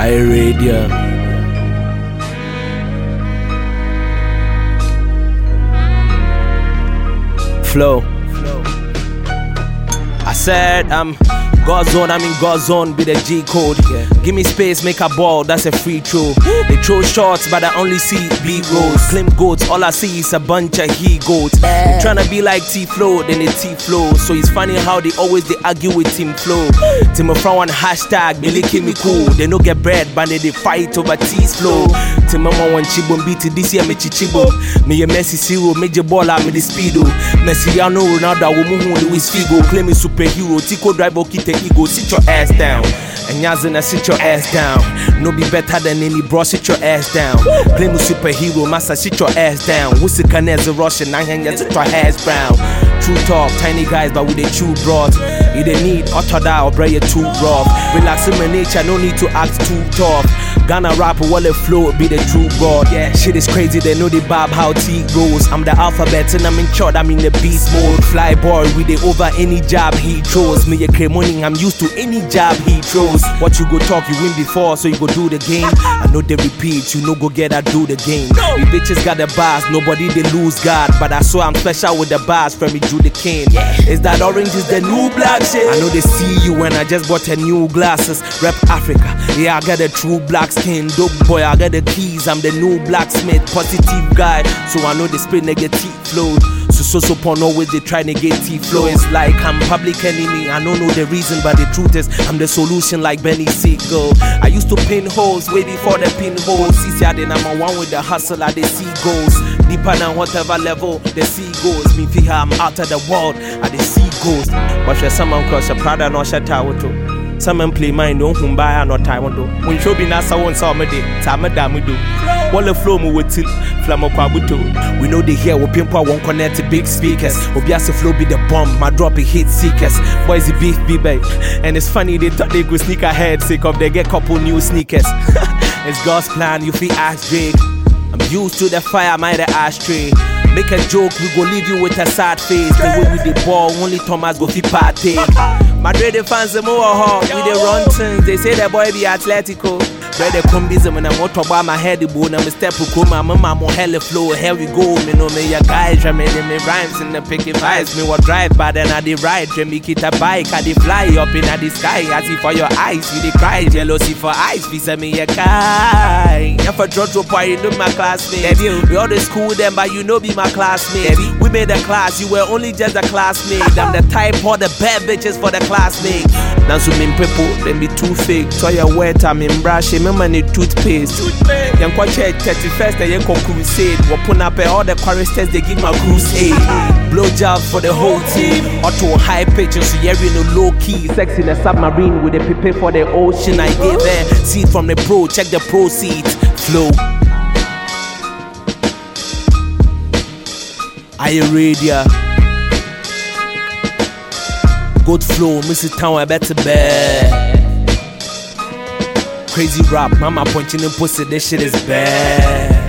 iRadio. Flow. I said God's zone, I'm in God's zone, be the G code. Yeah. Give me space, make a ball, that's a free throw. They throw shots, but I only see beat rolls. Claim goats, all I see is a bunch of he-goats. They tryna be like T-Flow, then they T-Flow. So it's funny how they argue with Team Flow. Team of one hashtag, me licking me cool. They no get bread, but they fight over T's flow. Team of one chibum beat this year, me chichibo. Me a Messi zero, major baller, me the speedo. Messi, I know Ronaldo, woman who Luis Figo. Claim me superhero, Tico drive, Okite ego, sit your ass down. And Yazina, sit your ass down. No be better than any bro, sit your ass down. Claim a superhero, massa, sit your ass down. Wussy Canez, a Russian, I hang sit your ass brown. True talk, tiny guys, but with a true broad. You don't need Ottoda or Bray too rough. Relax in my nature, no need to act too tough. Ghana rapper, wallet flow, be the true god. Yeah, shit is crazy, they know the bab how T goes. I'm the alphabet and I'm in short, I'm in the beast mode. Fly boy with it over any job he throws. Me a cremoning, I'm used to any job he throws. What you go talk, you win before, so you go do the game. I know they repeat, you know go get I do the game. We bitches got the bars, nobody they lose God. But I saw I'm special with the bars from me Drew the King. Is that orange is the new black shit? I know they see you when I just bought a new glasses. Rep Africa, yeah I got a true black skin. Dope boy, I got the keys, I'm the new blacksmith. Positive guy, so I know they spit negative flow. So porn always they try negative flow. It's like I'm public enemy, I don't know the reason, but the truth is I'm the solution like Benny Siegel. I used to pin holes way before the pinholes. See, I then I'm one with the hustle at the sea goes. Deeper than whatever level the sea goes. Me feel I'm out of the world at the sea goes. But for someone cross your Prada no shut out to. Someone play mine, don't buy no time on do. When show be nasa one summer day, time damn we do. While the flow move with Flamo Kwabuto. We know they hear what pimpa won't connect to big speakers. Obiasa flow be the bomb, my drop it hit seekers. Boys the beef be babe. And it's funny they thought they go sneak ahead, sick of they get couple new sneakers. It's God's plan, you feel ass Drake. I'm used to the fire, my the ashtray. Make a joke, we go leave you with a sad face. The way with the ball, only Thomas go fi partake. Madrid fans them over we the run things. They say the boy be Atletico. Brother come busy when I'm out about my head, bone. I'm a step to come, I'm a hella flow. Here we go, me know me a guys, me rhymes in the picky vibes. Me what drive, but then I the ride. Me kit a bike, I the fly up in the sky. I see for your eyes, you the cry. Jealousy for eyes, visa me a guy. If I draw to party, you know my classmate. We all the school them, but you know be my classmate. We made a class, you were only just a classmate. I'm the type for the bad bitches for the classmate. Now so me people, them be too fake. So you wet, I'm in brush. Remember the toothpaste. Young Quache 31st, the young crusade. Wapun up all the choristers, they give my crusade. Blow jobs for the whole team. Auto high pitches, so you're in a low key. Sex in a submarine with the people for the ocean. I gave her seed from the pro, check the proceeds. Flow. iRadio. Good flow, Mrs. Town, I better bad. Crazy rap, mama punching in pussy, this shit is bad.